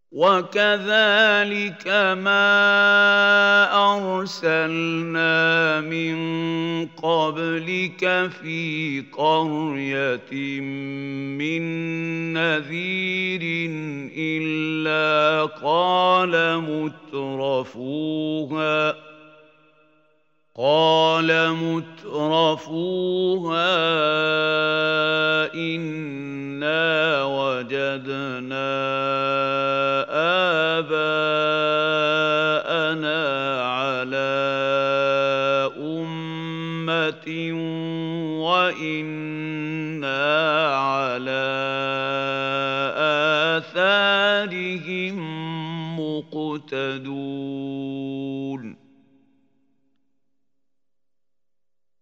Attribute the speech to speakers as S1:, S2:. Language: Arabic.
S1: وكذلك ما أرسلنا من قبلك في قرية من نذير إلا قال مترفوها إنا وجدنا آباءنا على أمة وإنا على آثارهم مقتدون